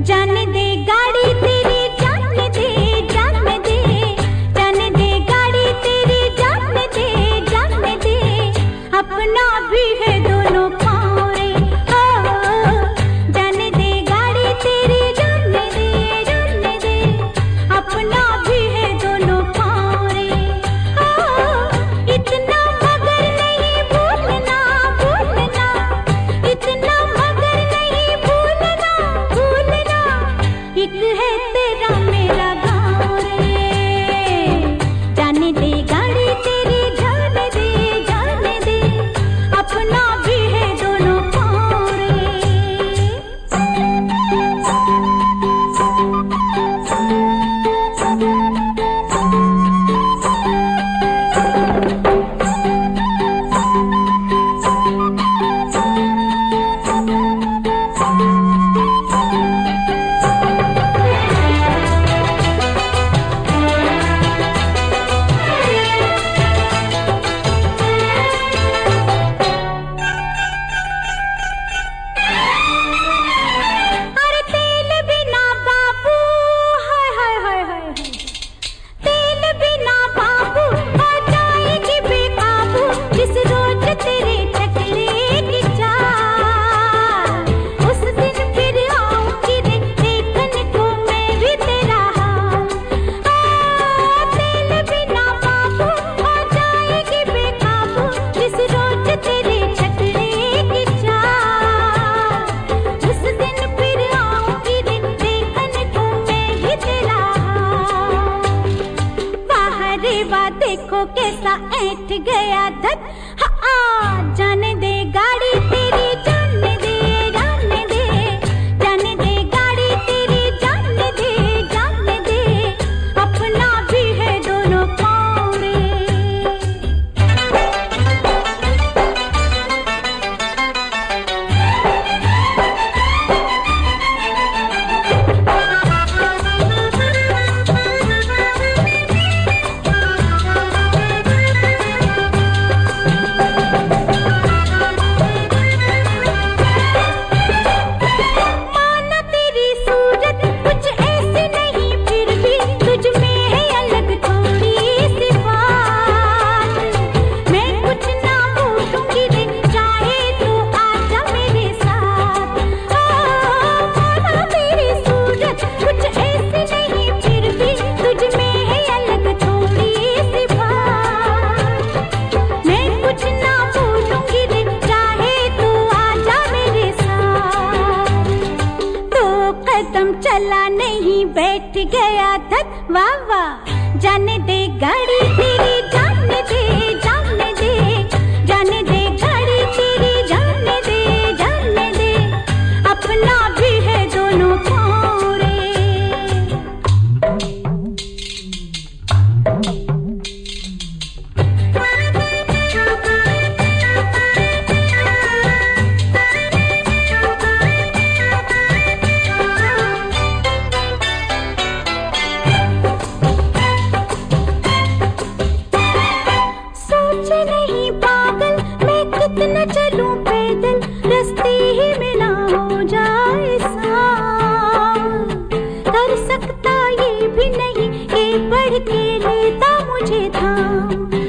जाने दे गाड़ी तेरी जाने दे जाने दे, जाने दे गाड़ी तेरी जाने दे जाने दे, अपना भी है दोनों पाँव रे। जाने दे गाड़ी तेरी जाने दे, अपना भी है दोनों पाँव रे। इतना मगर नहीं भूलना भूलना, इतना मगर नहीं भूलना भूलना, एक है तेरा मेरा गाँव रे। जाने दे गाड़ी तेरी जाने दे, अपना भी है दोनों पाँव रे। अरे तेल बिना बाबू, हाय हाय हाय हाय, तेल बिना बाबू हो जाएगी बेकाबू, जिस रोज तेरे चकले की चाल, उस दिन फिर आऊंगी रे देखने को मैं भी तेरा हाल। तेल बिना बाबू हो जाएगी बेकाबू, जिस रोज तेरे चकले की चाल, उस दिन फिर आऊंगी रे देखने को मैं भी तेरा हाल। वाह रे वाह देखो कैसा ऐठ गया धत, जाने दे गाड़ी तेरी जाने दे, जाने दे गाड़ी तेरी जाने दे, अपना भी है दोनों पाँव रे। माना तेरी सूरत कुछ ऐसी नहीं, फिर भी तुझ में है अलग थोड़ी सी बात। मैं कुछ ना पूछूंगी रे चाहे तू आजा मेरे साथ। माना तेरी सूरत कुछ ऐसी नहीं, फिर भी तुझ में है अलग थोड़ी सी बात। मैं कुछ ना पूछूंगी रे चाहे तू आजा मेरे साथ। दो कदम चला नहीं बैठ गया धत, वाह वाह जाने दे गाड़ी तेरी जाने दे, जाने दे गाड़ी तेरी जाने दे, अपना भी है दोनों पाँव रे। सोचे नहीं पागल मैं कितना चलूं पैदल, रास्ते ही में ना हो जाए सांप। कर सकता ये भी नहीं कि बढ़ के लेता मुझे थाम।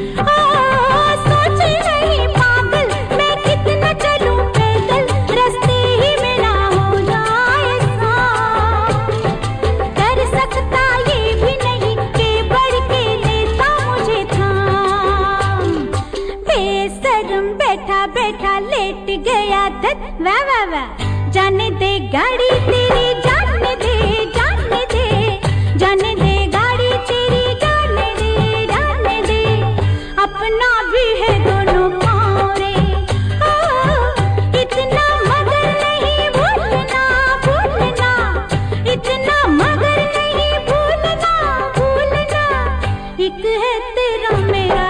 सोचे नहीं पागल मैं कितना चलूं पैदल, रास्ते ही में ना हो जाए सांप। कर सकता ये भी नहीं कि बढ़ के लेता मुझे थाम। बेशरम बैठा बैठा लेट गया धत, वाह वाह वाह जाने दे गाड़ी तेरी जाने दे, जाने दे गाड़ी तेरी जाने दे, अपना भी है दोनों पाँव रे। इतना मगर नहीं भूलना भूलना, इतना मगर नहीं भूलना भूलना, एक है तेरा मेरा